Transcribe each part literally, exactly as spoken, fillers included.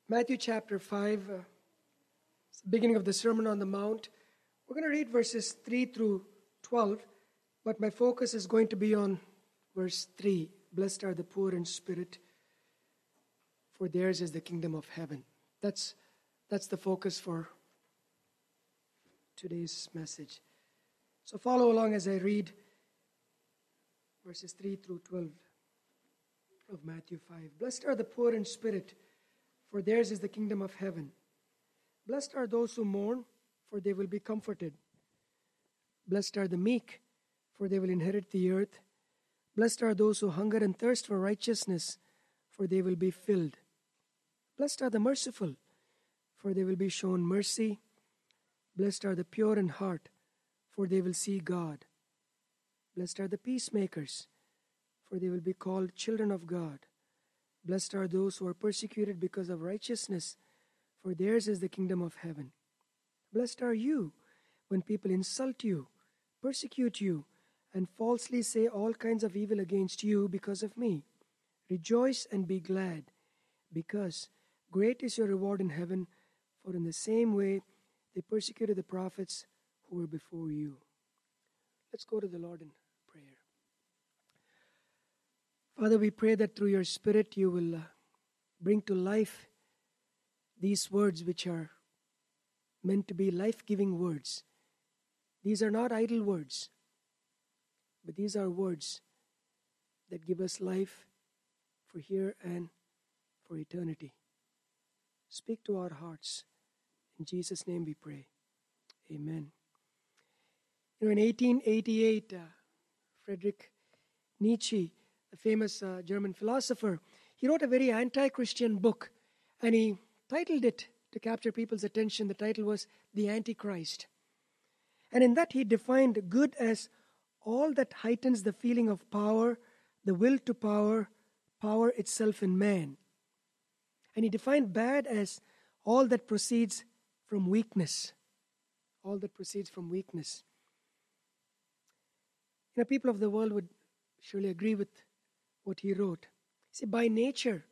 Matthew chapter five, uh, it's the beginning of the Sermon on the Mount. We're going to read verses three through twelve, but my focus is going to be on verse three. Blessed are the poor in spirit, for theirs is the kingdom of heaven. That's, that's the focus for today's message. So follow along as I read verses three through twelve of Matthew five. Blessed are the poor in spirit, for theirs is the kingdom of heaven. Blessed are those who mourn, for they will be comforted. Blessed are the meek, for they will inherit the earth. Blessed are those who hunger and thirst for righteousness, for they will be filled. Blessed are the merciful, for they will be shown mercy. Blessed are the pure in heart, for they will see God. Blessed are the peacemakers, for they will be called children of God. Blessed are those who are persecuted because of righteousness, for theirs is the kingdom of heaven. Blessed are you when people insult you, persecute you, and falsely say all kinds of evil against you because of me. Rejoice and be glad, because great is your reward in heaven, for in the same way they persecuted the prophets who were before you. Let's go to the Lord in prayer. Father, we pray that through your Spirit you will uh, bring to life these words which are meant to be life-giving words. These are not idle words, but these are words that give us life for here and for eternity. Speak to our hearts. In Jesus' name we pray. Amen. You know, in eighteen eighty-eight, uh, Friedrich Nietzsche, the famous uh, German philosopher, he wrote a very anti-Christian book, and he titled it, to capture people's attention, the title was The Antichrist. And in that he defined good as all that heightens the feeling of power, the will to power, power itself in man. And he defined bad as all that proceeds from weakness. All that proceeds from weakness. You know, people of the world would surely agree with what he wrote. See, by nature,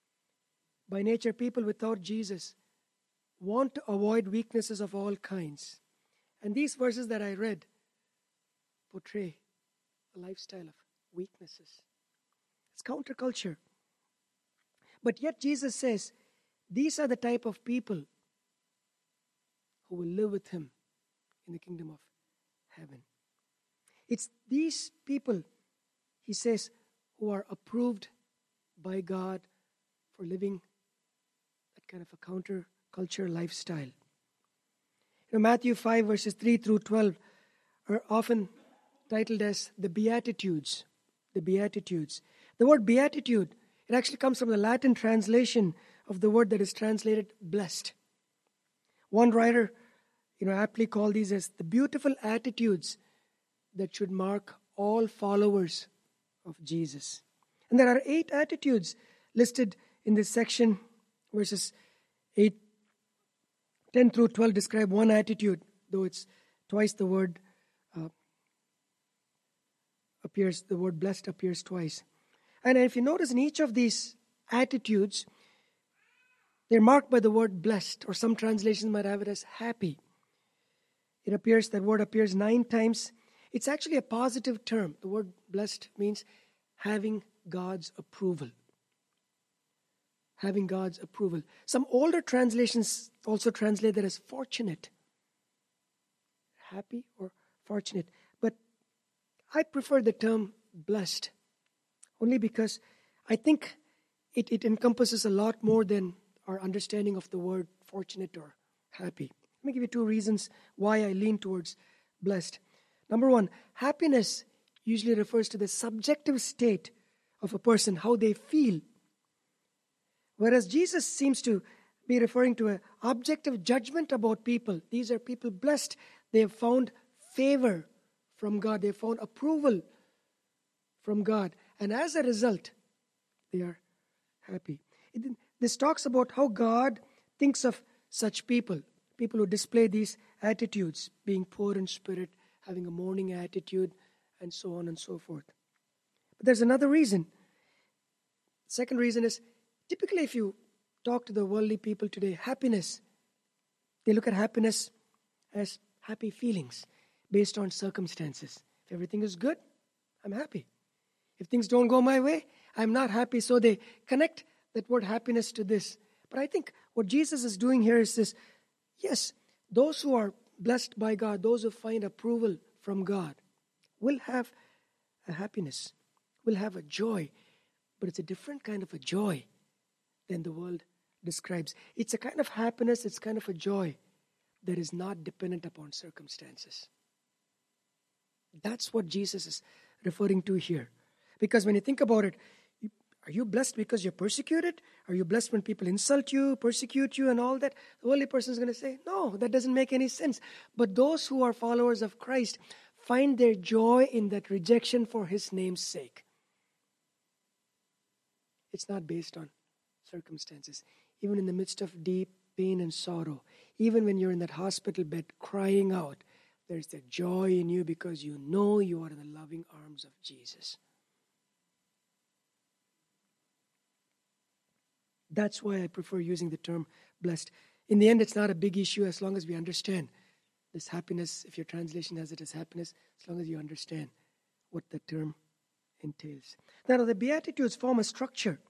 by nature, people without Jesus want to avoid weaknesses of all kinds. And these verses that I read portray a lifestyle of weaknesses. It's counterculture. But yet Jesus says, these are the type of people who will live with him in the kingdom of heaven. It's these people, he says, who are approved by God for living that kind of a counterculture lifestyle. You know, Matthew five verses three through twelve are often titled as the Beatitudes. The Beatitudes. The word beatitude, it actually comes from the Latin translation of the word that is translated blessed. One writer, you know, aptly called these as the beautiful attitudes that should mark all followers of Jesus. And there are eight attitudes listed in this section. Verses eight, ten through twelve describe one attitude, though it's twice the word uh, appears, the word blessed appears twice. And if you notice in each of these attitudes, they're marked by the word blessed, or some translations might have it as happy. It appears, that word appears nine times. It's actually a positive term. The word blessed means having God's approval. Having God's approval. Some older translations also translate that as fortunate. Happy or fortunate. But I prefer the term blessed, only because I think it, it encompasses a lot more than our understanding of the word fortunate or happy. Let me give you two reasons why I lean towards blessed. Number one, happiness usually refers to the subjective state of a person, how they feel. Whereas Jesus seems to be referring to an objective judgment about people. These are people blessed. They have found favor from God. They have found approval from God. And as a result, they are happy. It, this talks about how God thinks of such people. People who display these attitudes, being poor in spirit, having a mourning attitude, and so on and so forth. But there's another reason. Second reason is, typically if you talk to the worldly people today, happiness, they look at happiness as happy feelings based on circumstances. If everything is good, I'm happy. If things don't go my way, I'm not happy. So they connect that word happiness to this. But I think what Jesus is doing here is this. Yes, those who are blessed by God, those who find approval from God, will have a happiness, will have a joy. But it's a different kind of a joy than the world describes. It's a kind of happiness, it's kind of a joy that is not dependent upon circumstances. That's what Jesus is referring to here. Because when you think about it, are you blessed because you're persecuted? Are you blessed when people insult you, persecute you and all that? The worldly person is going to say, no, that doesn't make any sense. But those who are followers of Christ find their joy in that rejection for His name's sake. It's not based on circumstances. Even in the midst of deep pain and sorrow, even when you're in that hospital bed crying out, there's that joy in you because you know you are in the loving arms of Jesus. That's why I prefer using the term blessed. In the end, it's not a big issue as long as we understand this happiness. If your translation has it as happiness, as long as you understand what the term entails. Now, the Beatitudes form a structure.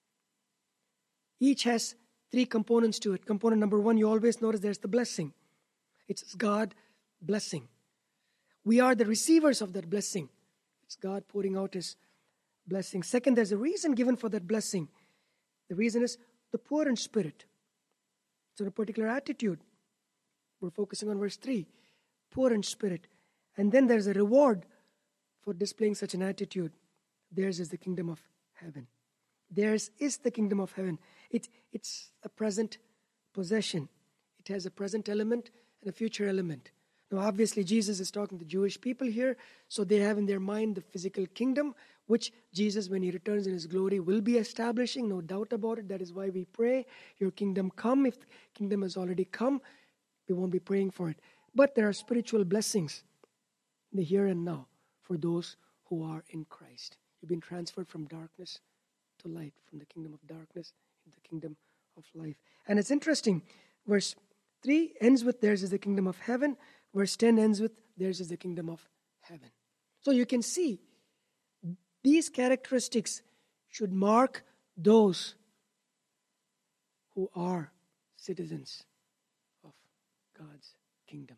Each has three components to it. Component number one, you always notice there's the blessing. It's God blessing. We are the receivers of that blessing. It's God pouring out His blessing. Second, there's a reason given for that blessing. The reason is the poor in spirit. It's on a particular attitude. We're focusing on verse three. Poor in spirit. And then there's a reward for displaying such an attitude. Theirs is the kingdom of heaven. Theirs is the kingdom of heaven. It, it's a present possession. It has a present element and a future element. Now, obviously, Jesus is talking to Jewish people here, so they have in their mind the physical kingdom, which Jesus, when He returns in His glory, will be establishing, no doubt about it. That is why we pray, your kingdom come. If the kingdom has already come, we won't be praying for it. But there are spiritual blessings in the here and now for those who are in Christ. You've been transferred from darkness to light, from the kingdom of darkness into the kingdom of life. And it's interesting, verse three ends with theirs is the kingdom of heaven. Verse ten ends with theirs is the kingdom of heaven. So you can see these characteristics should mark those who are citizens of God's kingdom.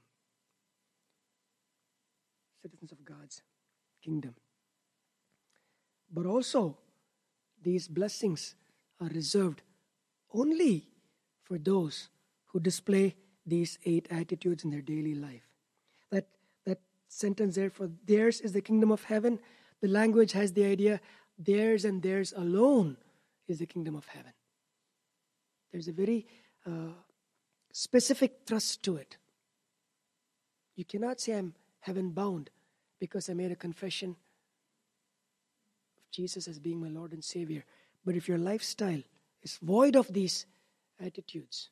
Citizens of God's kingdom. But also, these blessings are reserved only for those who display these eight attitudes in their daily life. That, that sentence there, for theirs is the kingdom of heaven, the language has the idea, theirs and theirs alone is the kingdom of heaven. There's a very uh, specific thrust to it. You cannot say I'm heaven bound because I made a confession of Jesus as being my Lord and Savior. But if your lifestyle is void of these attitudes,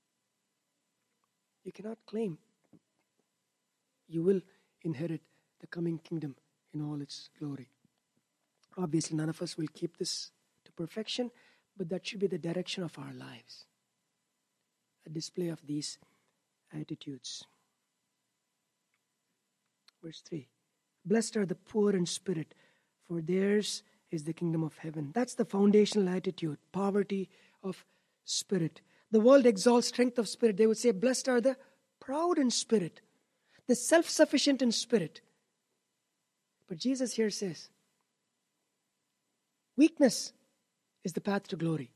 you cannot claim you will inherit the coming kingdom in all its glory. Obviously, none of us will keep this to perfection, but that should be the direction of our lives. A display of these attitudes. Verse three. Blessed are the poor in spirit, for theirs is the kingdom of heaven. That's the foundational attitude, poverty of spirit. The world exalts strength of spirit. They would say, blessed are the proud in spirit, the self-sufficient in spirit. But Jesus here says, weakness is the path to glory.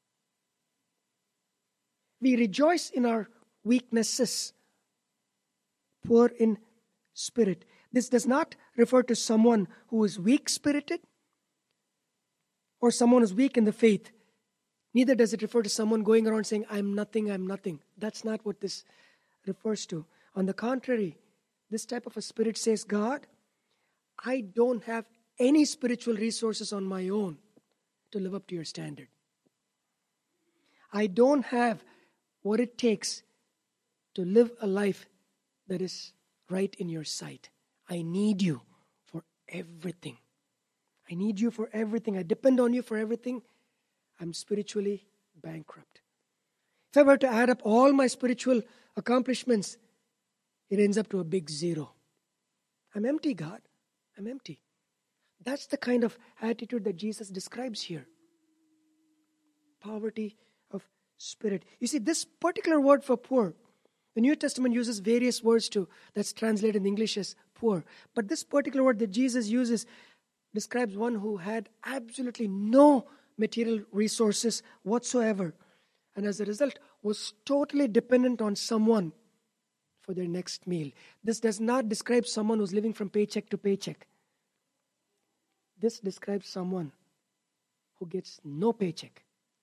We rejoice in our weaknesses, poor in spirit. This does not refer to someone who is weak-spirited or someone who is weak in the faith. Neither does it refer to someone going around saying, I'm nothing, I'm nothing. That's not what this refers to. On the contrary, this type of a spirit says, God, I don't have any spiritual resources on my own to live up to your standard. I don't have what it takes to live a life that is right in your sight. I need you for everything. I need you for everything. I depend on you for everything. I'm spiritually bankrupt. If I were to add up all my spiritual accomplishments, it ends up to a big zero. I'm empty, God. I'm empty. That's the kind of attitude that Jesus describes here. Poverty of spirit. You see, this particular word for poor, the New Testament uses various words to that's translated in English as poor. But this particular word that Jesus uses describes one who had absolutely no material resources whatsoever, and as a result was totally dependent on someone for their next meal. This does not describe someone who's living from paycheck to paycheck. This describes someone who gets no paycheck.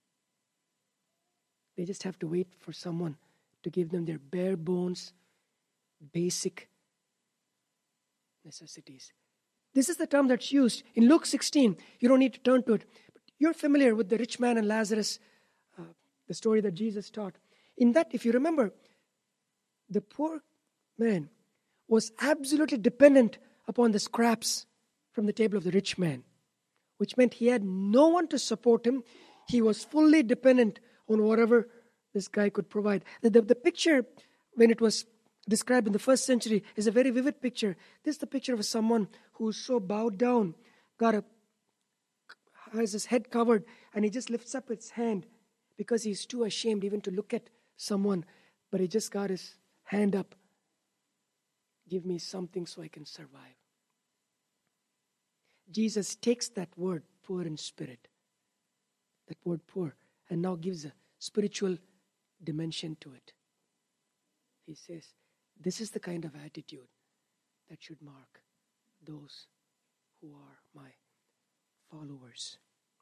They just have to wait for someone to give them their bare bones, basic necessities. This is the term that's used in Luke sixteen. You don't need to turn to it. But you're familiar with the rich man and Lazarus, uh, the story that Jesus taught. In that, if you remember, the poor man was absolutely dependent upon the scraps from the table of the rich man, which meant he had no one to support him. He was fully dependent on whatever this guy could provide. The, the, the picture, when it was described in the first century, is a very vivid picture. This is the picture of someone who's so bowed down, got a, has his head covered, and he just lifts up his hand because he's too ashamed even to look at someone, but he just got his hand up. Give me something so I can survive. Jesus takes that word, poor in spirit, that word poor, and now gives a spiritual dimension to it. He says, this is the kind of attitude that should mark those who are my followers.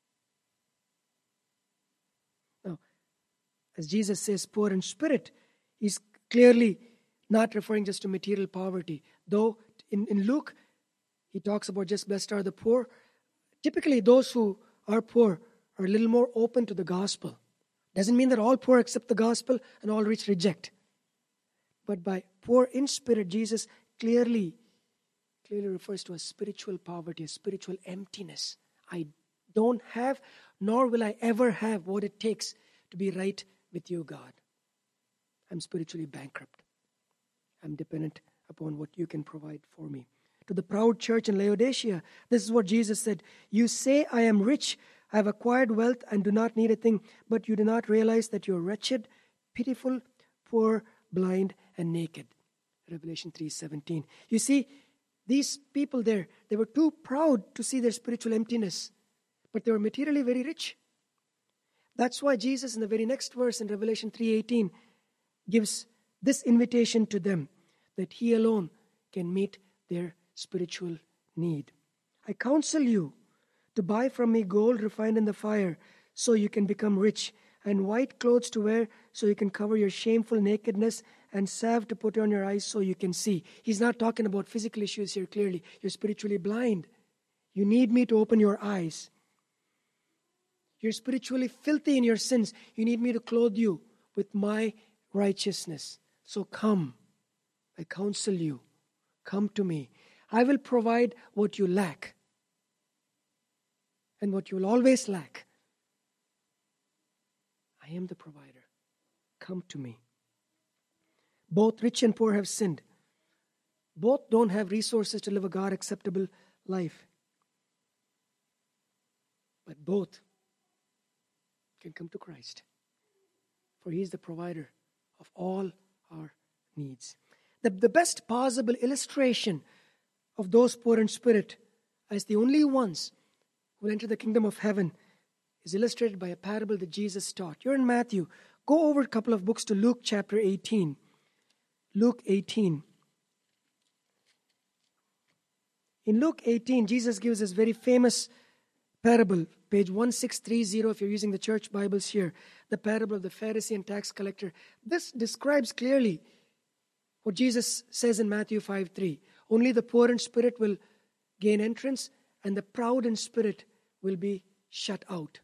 Now, as Jesus says, poor in spirit, he's clearly not referring just to material poverty. Though in, in Luke, he talks about just blessed are the poor. Typically, those who are poor are a little more open to the gospel. Doesn't mean that all poor accept the gospel and all rich reject. But by poor in spirit, Jesus clearly, clearly refers to a spiritual poverty, a spiritual emptiness. I don't have, nor will I ever have what it takes to be right with you, God. I'm spiritually bankrupt. I'm dependent upon what you can provide for me. To the proud church in Laodicea, this is what Jesus said. You say, I am rich, I have acquired wealth and do not need a thing, but you do not realize that you are wretched, pitiful, poor, blind, and naked. Revelation three seventeen. You see, these people there, they were too proud to see their spiritual emptiness, but they were materially very rich. That's why Jesus in the very next verse in Revelation three eighteen gives this invitation to them, that he alone can meet their spiritual need. I counsel you to buy from me gold refined in the fire so you can become rich, and white clothes to wear so you can cover your shameful nakedness, and salve to put on your eyes so you can see. He's not talking about physical issues here clearly. You're spiritually blind. You need me to open your eyes. You're spiritually filthy in your sins. You need me to clothe you with my righteousness. So come, I counsel you, come to me. I will provide what you lack and what you will always lack. I am the provider. Come to me. Both rich and poor have sinned. Both don't have resources to live a God-acceptable life. But both can come to Christ, for He is the provider of all our needs. The, the best possible illustration of those poor in spirit as the only ones who will enter the kingdom of heaven is illustrated by a parable that Jesus taught. You're in Matthew. Go over a couple of books to Luke chapter eighteen. Luke eighteen. In Luke eighteen, Jesus gives this very famous parable, page one six three zero, if you're using the church Bibles here, the parable of the Pharisee and tax collector. This describes clearly what Jesus says in Matthew five three. Only the poor in spirit will gain entrance, and the proud in spirit will be shut out.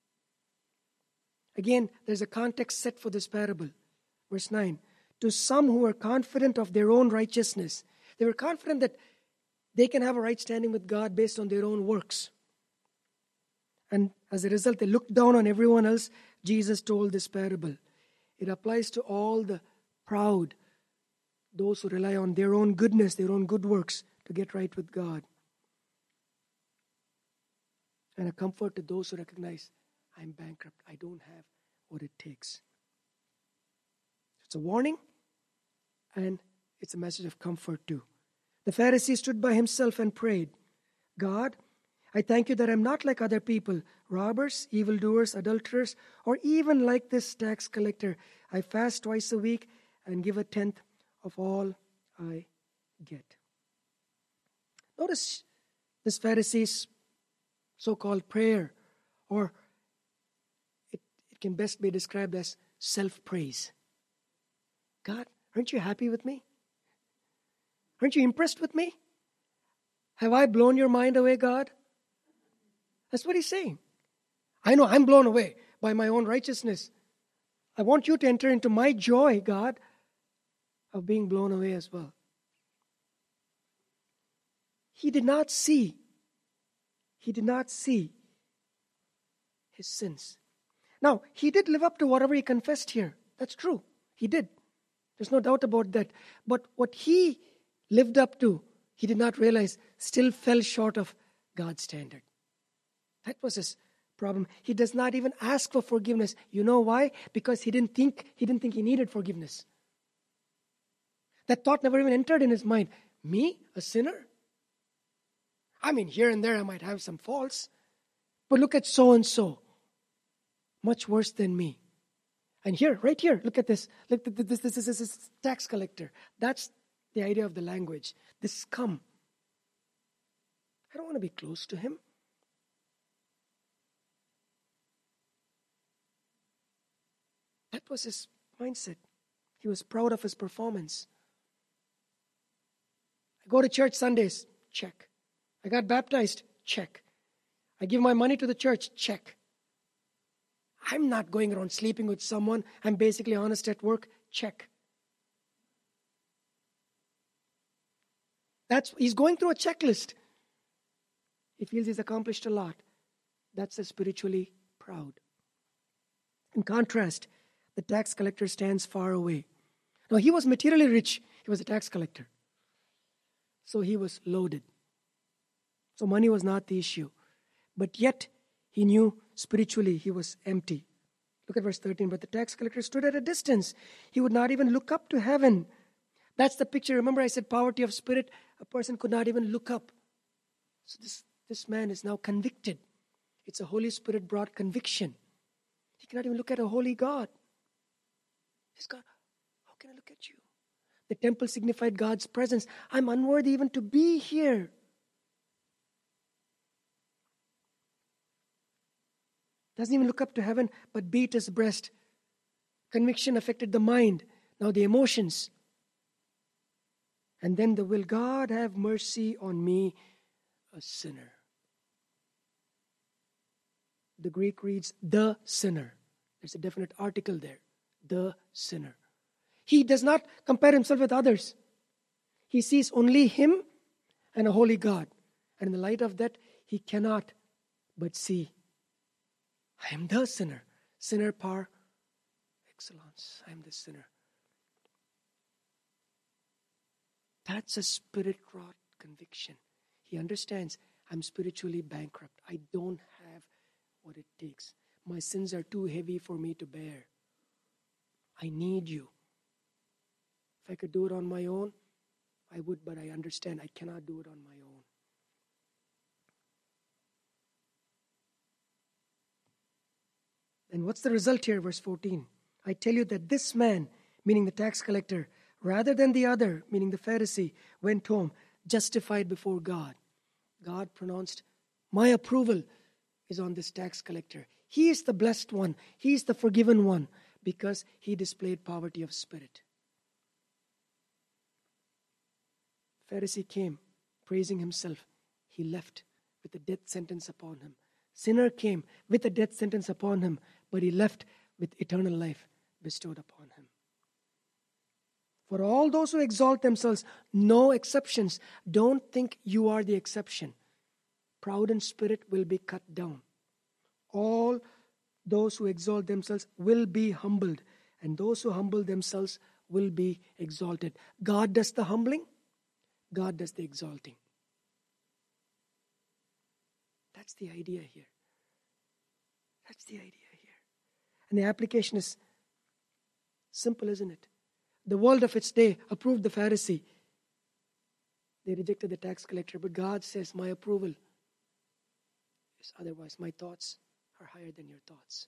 Again, there's a context set for this parable. Verse nine. To some who were confident of their own righteousness. They were confident that they can have a right standing with God based on their own works. And as a result, they looked down on everyone else. Jesus told this parable. It applies to all the proud, those who rely on their own goodness, their own good works to get right with God. And a comfort to those who recognize, I'm bankrupt. I don't have what it takes. It's a warning, and it's a message of comfort too. The Pharisee stood by himself and prayed, God, I thank you that I'm not like other people, robbers, evildoers, adulterers, or even like this tax collector. I fast twice a week and give a tenth of all I get. Notice this Pharisee's so-called prayer, or it, it can best be described as self-praise. God, aren't you happy with me? Aren't you impressed with me? Have I blown your mind away, God? That's what he's saying. I know I'm blown away by my own righteousness. I want you to enter into my joy, God, of being blown away as well. He did not see, he did not see his sins. Now, he did live up to whatever he confessed here. That's true. He did. There's no doubt about that. But what he lived up to, he did not realize, still fell short of God's standard. That was his problem. He does not even ask for forgiveness. You know why? Because he didn't think he didn't think he needed forgiveness. That thought never even entered in his mind. Me, a sinner? I mean, here and there I might have some faults. But look at so-and-so. Much worse than me. And here, right here, look at this. Look at this, this, this, this, this tax collector. That's the idea of the language. This scum. I don't want to be close to him. That was his mindset. He was proud of his performance. I go to church Sundays. Check. I got baptized. Check. I give my money to the church. Check. I'm not going around sleeping with someone. I'm basically honest at work. Check. That's he's going through a checklist. He feels he's accomplished a lot. That's a spiritually proud. In contrast, the tax collector stands far away. Now, he was materially rich. He was a tax collector. So he was loaded. So money was not the issue. But yet, he knew spiritually he was empty. Look at verse thirteen. But the tax collector stood at a distance. He would not even look up to heaven. That's the picture. Remember I said poverty of spirit? A person could not even look up. So this, this man is now convicted. It's a Holy Spirit brought conviction. He cannot even look at a holy God. He's God, how can I look at you? The temple signified God's presence. I'm unworthy even to be here. Doesn't even look up to heaven, but beat his breast. Conviction affected the mind. Now the emotions. And then the will God have mercy on me, a sinner. The Greek reads, the sinner. There's a definite article there. The sinner. He does not compare himself with others. He sees only him and a holy God. And in the light of that, he cannot but see, I am the sinner. Sinner par excellence. I am the sinner. That's a spirit-wrought conviction. He understands, I'm spiritually bankrupt. I don't have what it takes. My sins are too heavy for me to bear. I need you. If I could do it on my own, I would, but I understand I cannot do it on my own. And what's the result here? Verse fourteen. I tell you that this man, meaning the tax collector, rather than the other, meaning the Pharisee, went home justified before God. God pronounced, my approval is on this tax collector. He is the blessed one. He is the forgiven one because he displayed poverty of spirit. Pharisee came praising himself. He left with a death sentence upon him. Sinner came with a death sentence upon him, but he left with eternal life bestowed upon him. For all those who exalt themselves, no exceptions. Don't think you are the exception. Proud in spirit will be cut down. All those who exalt themselves will be humbled, and those who humble themselves will be exalted. God does the humbling, God does the exalting. That's the idea here. That's the idea here. And the application is simple, isn't it? The world of its day approved the Pharisee. They rejected the tax collector, but God says, my approval is otherwise. My thoughts are higher than your thoughts.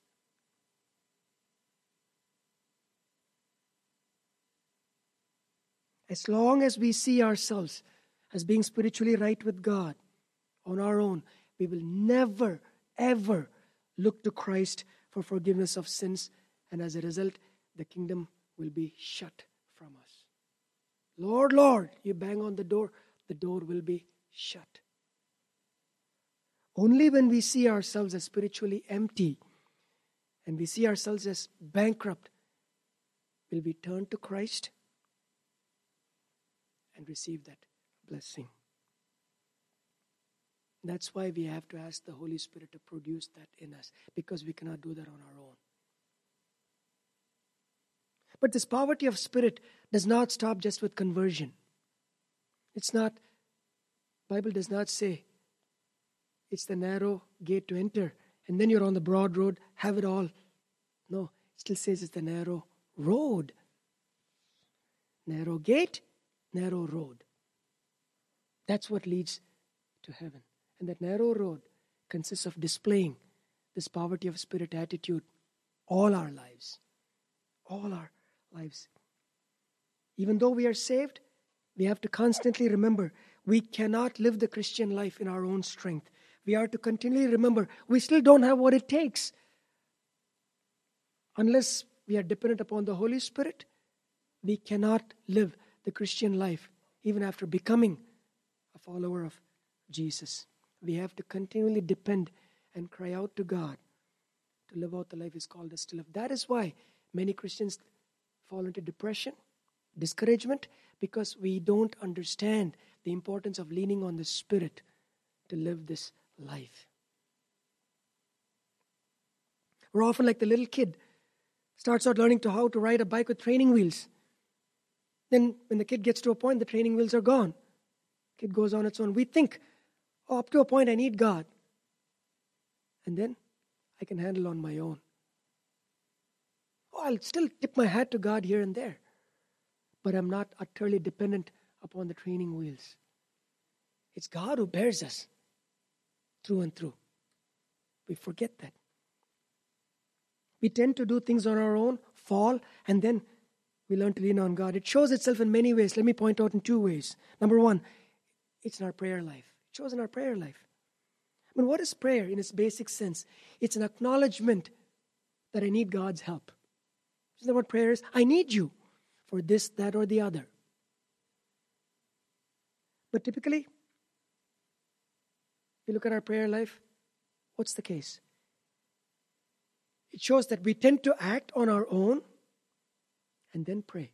As long as we see ourselves as being spiritually right with God on our own, we will never, ever look to Christ for forgiveness of sins, and as a result, the kingdom will be shut from us. Lord, Lord, you bang on the door, the door will be shut. Only when we see ourselves as spiritually empty and we see ourselves as bankrupt will we turn to Christ and receive that blessing. That's why we have to ask the Holy Spirit to produce that in us, because we cannot do that on our own. But this poverty of spirit does not stop just with conversion. It's not, Bible does not say it's the narrow gate to enter and then you're on the broad road, have it all. No, it still says it's the narrow road. Narrow gate, narrow road. That's what leads to heaven. And that narrow road consists of displaying this poverty of spirit attitude all our lives. All our lives. Even though we are saved, we have to constantly remember we cannot live the Christian life in our own strength. We are to continually remember we still don't have what it takes. Unless we are dependent upon the Holy Spirit, we cannot live the Christian life even after becoming a follower of Jesus. We have to continually depend and cry out to God to live out the life He's called us to live. That is why many Christians fall into depression, discouragement, because we don't understand the importance of leaning on the Spirit to live this life. We're often like the little kid, starts out learning to how to ride a bike with training wheels. Then when the kid gets to a point, the training wheels are gone. Kid goes on its own. We think, oh, up to a point I need God. And then I can handle on my own. Oh, I'll still tip my hat to God here and there. But I'm not utterly dependent upon the training wheels. It's God who bears us through and through. We forget that. We tend to do things on our own, fall, and then we learn to lean on God. It shows itself in many ways. Let me point out in two ways. Number one, it's in our prayer life. It shows in our prayer life. I mean, what is prayer in its basic sense? It's an acknowledgement that I need God's help. Isn't that what prayer is? I need you for this, that, or the other. But typically, if you look at our prayer life, what's the case? It shows that we tend to act on our own and then pray.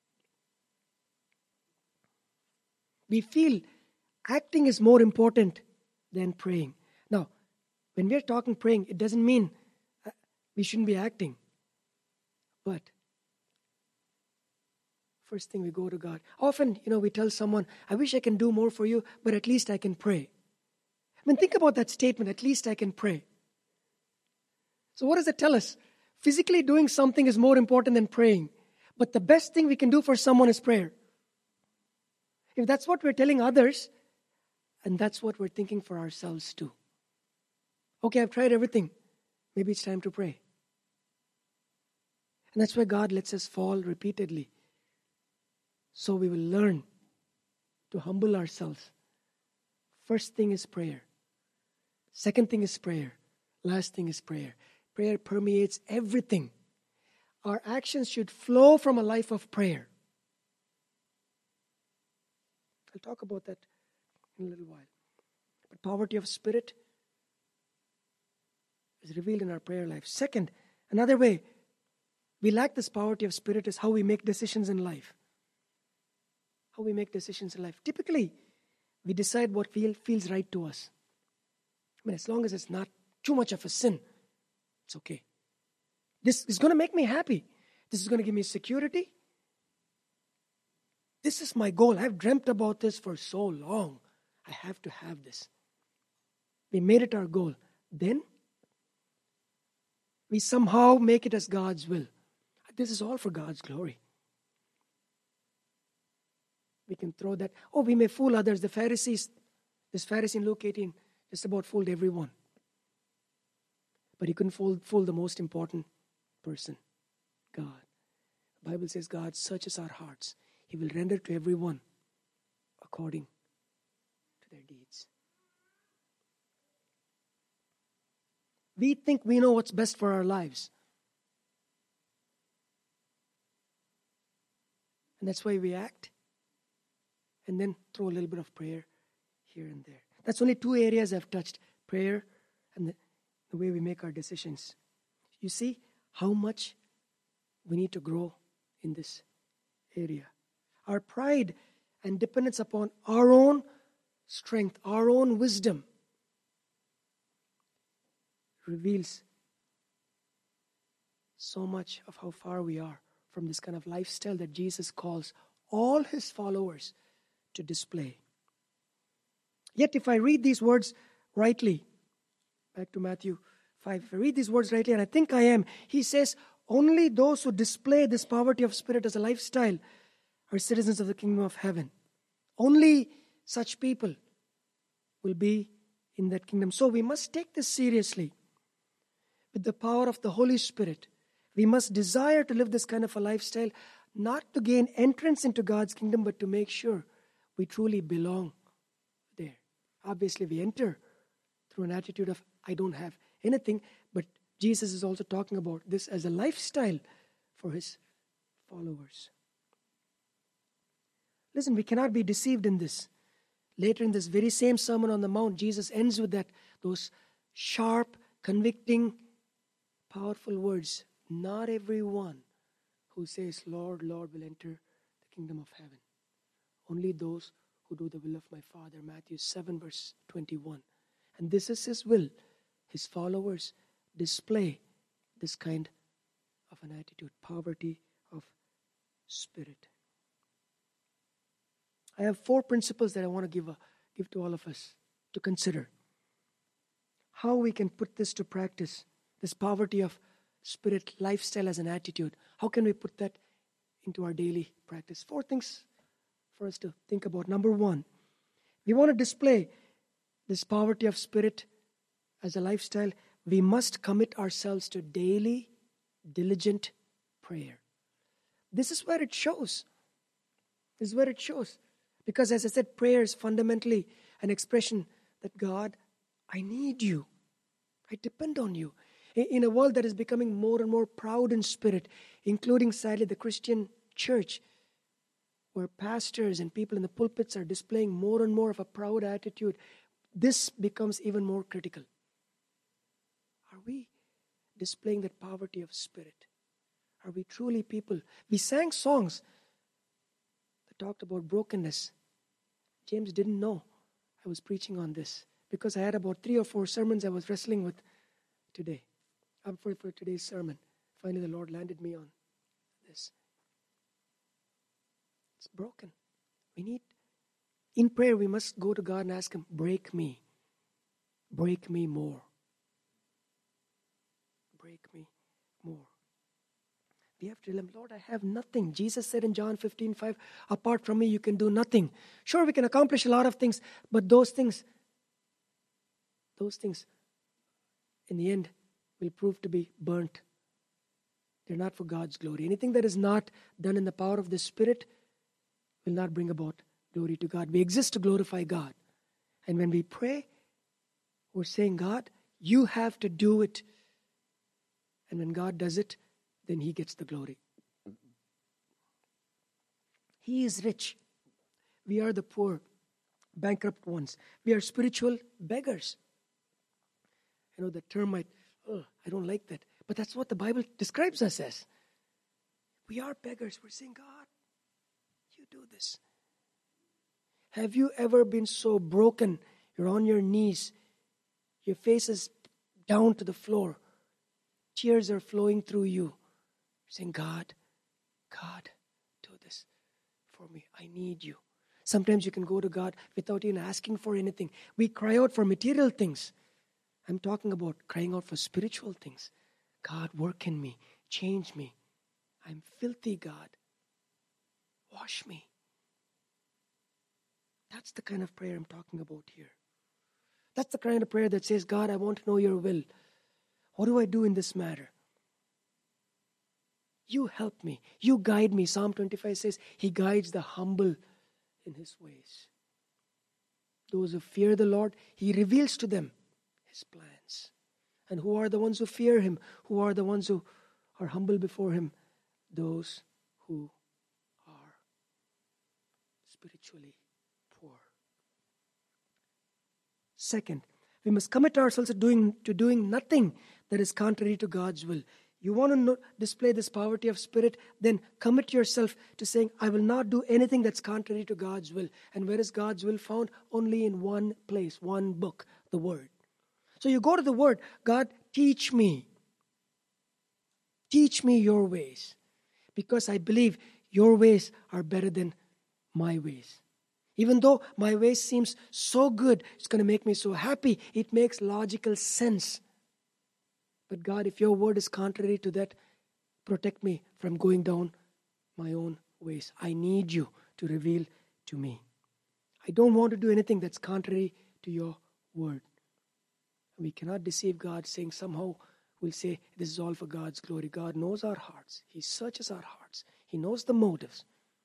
We feel acting is more important than praying. Now, when we're talking praying, it doesn't mean we shouldn't be acting. But first thing we go to God. Often, you know, we tell someone, I wish I can do more for you, but at least I can pray. I mean, think about that statement, at least I can pray. So what does it tell us? Physically doing something is more important than praying. But the best thing we can do for someone is prayer. If that's what we're telling others, and that's what we're thinking for ourselves too. Okay, I've tried everything. Maybe it's time to pray. And that's why God lets us fall repeatedly. So we will learn to humble ourselves. First thing is prayer. Second thing is prayer. Last thing is prayer. Prayer permeates everything. Our actions should flow from a life of prayer. I'll talk about that in a little while. But poverty of spirit is revealed in our prayer life. Second, another way we lack this poverty of spirit is how we make decisions in life. How we make decisions in life. Typically, we decide what feel, feels right to us. I mean, as long as it's not too much of a sin, it's okay. This is going to make me happy. This is going to give me security. This is my goal. I've dreamt about this for so long. I have to have this. We made it our goal. Then we somehow make it as God's will. This is all for God's glory. We can throw that. Oh, we may fool others. The Pharisees, this Pharisee in Luke eighteen, just about fooled everyone. But he couldn't fool, fool the most important person, God. The Bible says God searches our hearts. He will render to everyone according to their deeds. We think we know what's best for our lives. And that's why we act. And then throw a little bit of prayer here and there. That's only two areas I've touched. Prayer and the, the way we make our decisions. You see how much we need to grow in this area. Our pride and dependence upon our own strength, our own wisdom, reveals so much of how far we are from this kind of lifestyle that Jesus calls all his followers to display. Yet if I read these words rightly, back to Matthew five, if I read these words rightly, and I think I am, he says, only those who display this poverty of spirit as a lifestyle are citizens of the kingdom of heaven. Only such people will be in that kingdom. So we must take this seriously. With the power of the Holy Spirit, we must desire to live this kind of a lifestyle, not to gain entrance into God's kingdom, but to make sure we truly belong there. Obviously, we enter through an attitude of, I don't have anything, but Jesus is also talking about this as a lifestyle for his followers. Listen, we cannot be deceived in this. Later in this very same Sermon on the Mount, Jesus ends with that, those sharp, convicting, powerful words. Not everyone who says, Lord, Lord, will enter the kingdom of heaven. Only those who do the will of my Father. Matthew seven, verse twenty-one. And this is his will. His followers display this kind of an attitude, poverty of spirit. I have four principles that I want to give, a, give to all of us to consider. How we can put this to practice, this poverty of spirit lifestyle as an attitude. How can we put that into our daily practice? Four things for us to think about. Number one, we want to display this poverty of spirit as a lifestyle. We must commit ourselves to daily, diligent prayer. This is where it shows. This is where it shows. Because as I said, prayer is fundamentally an expression that God, I need you. I depend on you. In a world that is becoming more and more proud in spirit, including sadly the Christian church, where pastors and people in the pulpits are displaying more and more of a proud attitude, this becomes even more critical. Are we displaying that poverty of spirit? Are we truly people? We sang songs that talked about brokenness. James didn't know I was preaching on this because I had about three or four sermons I was wrestling with today. I'm for, for today's sermon. Finally, the Lord landed me on this. It's broken. We need, in prayer, we must go to God and ask him, break me. Break me more. Break me more. We have to tell him, Lord, I have nothing. Jesus said in John fifteen five, apart from me, you can do nothing. Sure, we can accomplish a lot of things, but those things, those things, in the end, will prove to be burnt. They're not for God's glory. Anything that is not done in the power of the Spirit will not bring about glory to God. We exist to glorify God. And when we pray, we're saying, God, you have to do it. And when God does it, then he gets the glory. He is rich. We are the poor, bankrupt ones. We are spiritual beggars. I know the term might, oh, I don't like that. But that's what the Bible describes us as. We are beggars. We're saying, God, you do this. Have you ever been so broken? You're on your knees. Your face is down to the floor. tears are flowing through you, saying, God, God, do this for me. I need you. Sometimes you can go to God without even asking for anything. We cry out for material things. I'm talking about crying out for spiritual things. God, work in me. Change me. I'm filthy, God. Wash me. That's the kind of prayer I'm talking about here. That's the kind of prayer that says, God, I want to know your will. What do I do in this matter? You help me. You guide me. Psalm twenty-five says, He guides the humble in His ways. Those who fear the Lord, He reveals to them His plans. And who are the ones who fear Him? Who are the ones who are humble before Him? Those who are spiritually poor. Second, we must commit ourselves to doing, to doing nothing that is contrary to God's will. You want to know, display this poverty of spirit, then commit yourself to saying, I will not do anything that's contrary to God's will. And where is God's will found? Only in one place, one book, the Word. So you go to the Word, God, teach me. Teach me your ways. Because I believe your ways are better than my ways. Even though my ways seems so good, it's going to make me so happy, it makes logical sense. But God, if your word is contrary to that, protect me from going down my own ways. I need you to reveal to me. I don't want to do anything that's contrary to your word. We cannot deceive God saying somehow we'll say this is all for God's glory. God knows our hearts. He searches our hearts. He knows the motives.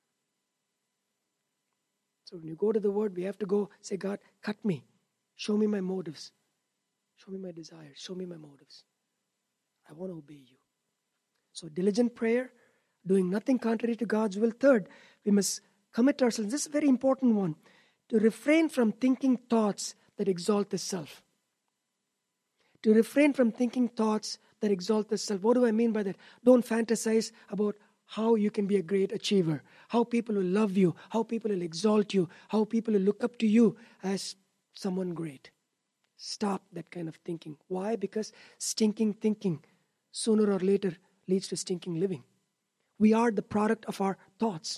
So when you go to the word, we have to go say, God, cut me. Show me my motives. Show me my desires. Show me my motives. I want to obey you. So diligent prayer, doing nothing contrary to God's will. Third, we must commit ourselves, this is a very important one, to refrain from thinking thoughts that exalt the self. To refrain from thinking thoughts that exalt the self. What do I mean by that? Don't fantasize about how you can be a great achiever, how people will love you, how people will exalt you, how people will look up to you as someone great. Stop that kind of thinking. Why? Because stinking thinking sooner or later leads to stinking living. We are the product of our thoughts.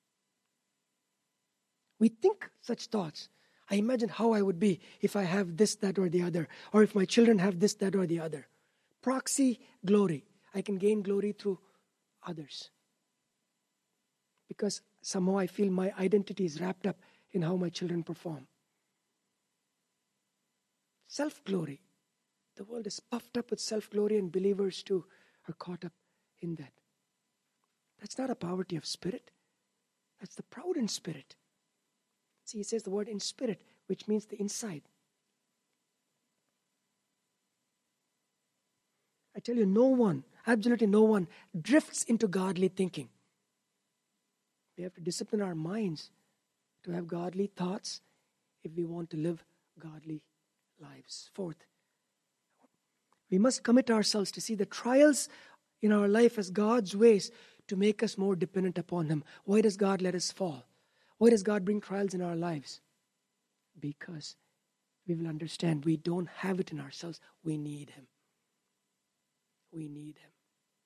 We think such thoughts. I imagine how I would be if I have this, that, or the other, or if my children have this, that, or the other. Proxy glory. I can gain glory through others. Because somehow I feel my identity is wrapped up in how my children perform. Self-glory. The world is puffed up with self-glory, and believers too are caught up in that. That's not a poverty of spirit. That's the proud in spirit. See, it says the word in spirit, which means the inside. I tell you, no one, absolutely no one, drifts into godly thinking. We have to discipline our minds to have godly thoughts if we want to live godly lives. Fourth, we must commit ourselves to see the trials in our life as God's ways to make us more dependent upon Him. Why does God let us fall? Why does God bring trials in our lives? Because we will understand we don't have it in ourselves. We need Him. We need Him.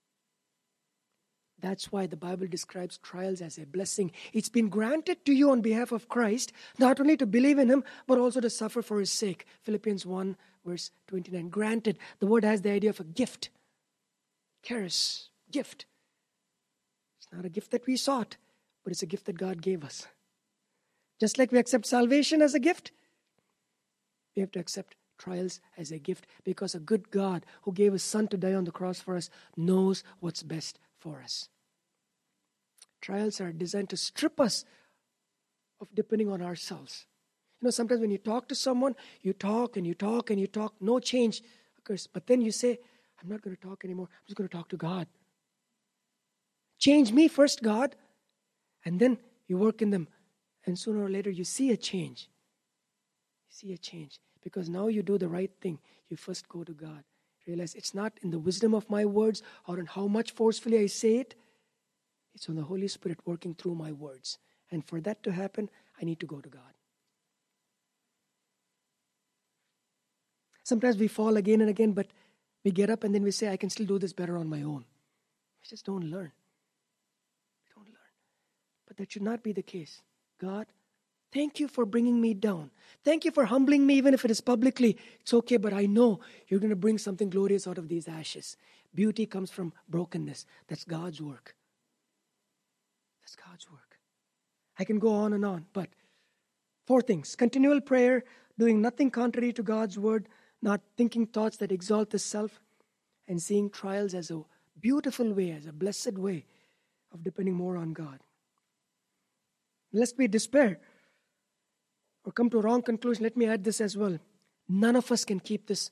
That's why the Bible describes trials as a blessing. It's been granted to you on behalf of Christ, not only to believe in Him, but also to suffer for His sake. Philippians one, verse twenty-nine. Granted, the word has the idea of a gift. Charis, gift. It's not a gift that we sought, but it's a gift that God gave us. Just like we accept salvation as a gift, we have to accept trials as a gift, because a good God who gave His Son to die on the cross for us knows what's best for us. Trials are designed to strip us of depending on ourselves. You know, sometimes when you talk to someone, you talk and you talk and you talk, no change occurs. But then you say, I'm not going to talk anymore. I'm just going to talk to God. Change me first, God. And then you work in them. And sooner or later you see a change. You see a change. Because now you do the right thing. You first go to God. Realize it's not in the wisdom of my words or in how much forcefully I say it. It's on the Holy Spirit working through my words. And for that to happen, I need to go to God. Sometimes we fall again and again, but We get up and then we say, I can still do this better on my own. We just don't learn. We don't learn. But that should not be the case. God, thank you for bringing me down. Thank you for humbling me, even if it is publicly. It's okay, but I know you're going to bring something glorious out of these ashes. Beauty comes from brokenness. That's God's work. That's God's work. I can go on and on, but four things. Continual prayer, doing nothing contrary to God's word, not thinking thoughts that exalt the self, and seeing trials as a beautiful way, as a blessed way of depending more on God. Lest we despair or come to a wrong conclusion, let me add this as well. None of us can keep this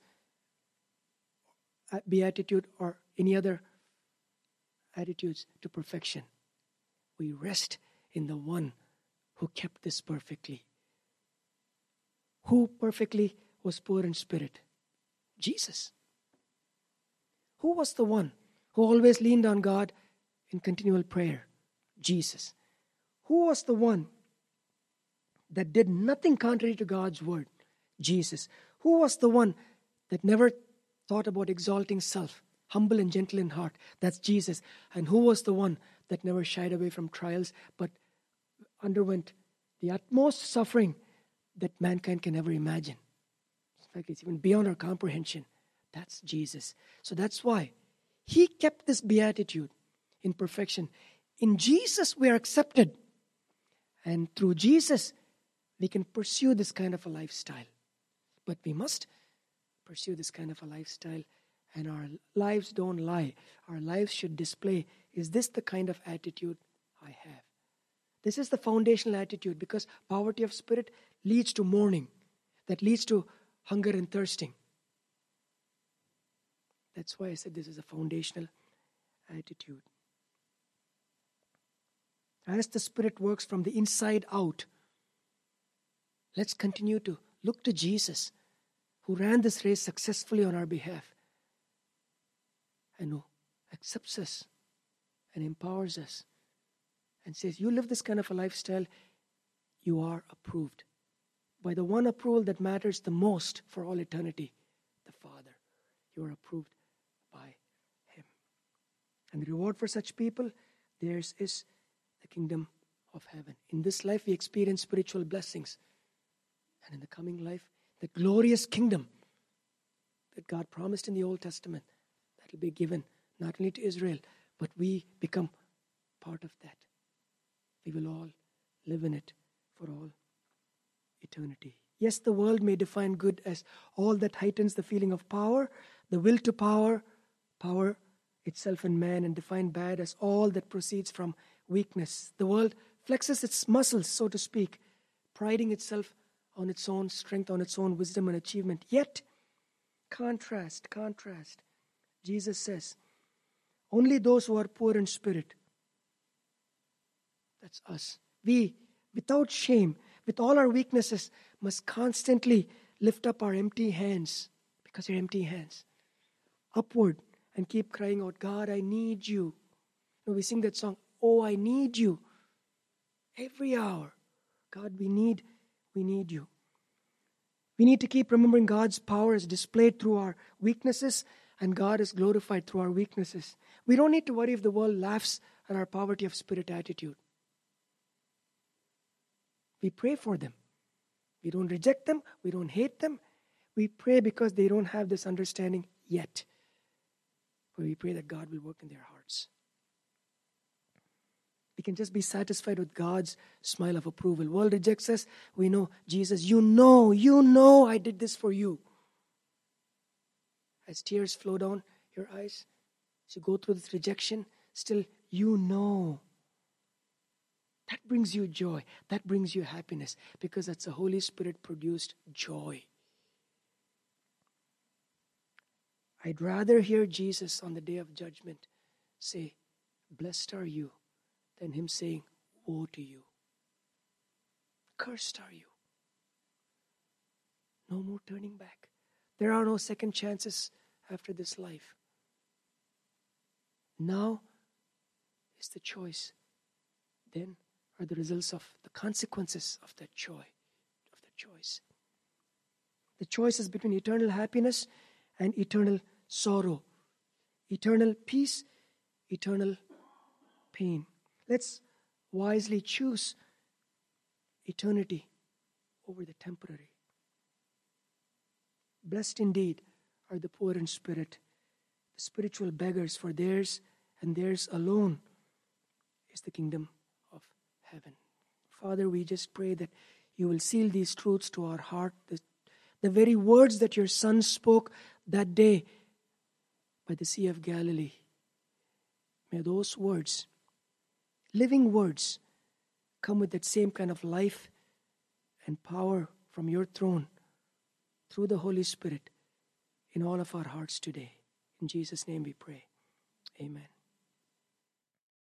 beatitude or any other attitudes to perfection. We rest in the one who kept this perfectly. Who perfectly was poor in spirit? Jesus. Who was the one who always leaned on God in continual prayer? Jesus. Who was the one that did nothing contrary to God's word? Jesus. Who was the one that never thought about exalting self, humble and gentle in heart? That's Jesus. And who was the one that never shied away from trials but underwent the utmost suffering that mankind can ever imagine? In fact, it's even beyond our comprehension. That's Jesus. So that's why he kept this beatitude in perfection. In Jesus, we are accepted. And through Jesus, we can pursue this kind of a lifestyle. But we must pursue this kind of a lifestyle. And our lives don't lie. Our lives should display, is this the kind of attitude I have? This is the foundational attitude, because poverty of spirit leads to mourning. That leads to hunger and thirsting. That's why I said this is a foundational attitude. As the Spirit works from the inside out, let's continue to look to Jesus, who ran this race successfully on our behalf and who accepts us and empowers us and says, you live this kind of a lifestyle, you are approved by the one approval that matters the most for all eternity, the Father. You are approved by Him. And the reward for such people, theirs is the kingdom of heaven. In this life, we experience spiritual blessings. And in the coming life, the glorious kingdom that God promised in the Old Testament, that will be given not only to Israel, but we become part of that. We will all live in it for all eternity. Yes, the world may define good as all that heightens the feeling of power, the will to power, power itself in man, and define bad as all that proceeds from weakness. The world flexes its muscles, so to speak, priding itself on its own strength, on its own wisdom and achievement. Yet, contrast, contrast. Jesus says, only those who are poor in spirit, that's us, we, without shame, with all our weaknesses, must constantly lift up our empty hands, because they're empty hands, upward, and keep crying out, God, I need you. You know, we sing that song, oh, I need you. Every hour, God, we need, we need you. We need to keep remembering God's power is displayed through our weaknesses, and God is glorified through our weaknesses. We don't need to worry if the world laughs at our poverty of spirit attitude. We pray for them. We don't reject them. We don't hate them. We pray because they don't have this understanding yet. But we pray that God will work in their hearts. We can just be satisfied with God's smile of approval. World rejects us. We know, Jesus, you know, you know I did this for you. As tears flow down your eyes, as you go through this rejection, still you know. That brings you joy. That brings you happiness, because that's a Holy Spirit produced joy. I'd rather hear Jesus on the day of judgment say, blessed are you, than him saying, woe to you. Cursed are you. No more turning back. There are no second chances after this life. Now is the choice. Then are the results of the consequences of that joy, of that choice. The choice is between eternal happiness and eternal sorrow, eternal peace, eternal pain. Let's wisely choose eternity over the temporary. Blessed indeed are the poor in spirit, the spiritual beggars, for theirs and theirs alone is the kingdom of heaven. Father, we just pray that you will seal these truths to our heart, the, the very words that your Son spoke that day by the Sea of Galilee. May those words, living words, come with that same kind of life and power from your throne through the Holy Spirit in all of our hearts today. In Jesus' name we pray. Amen.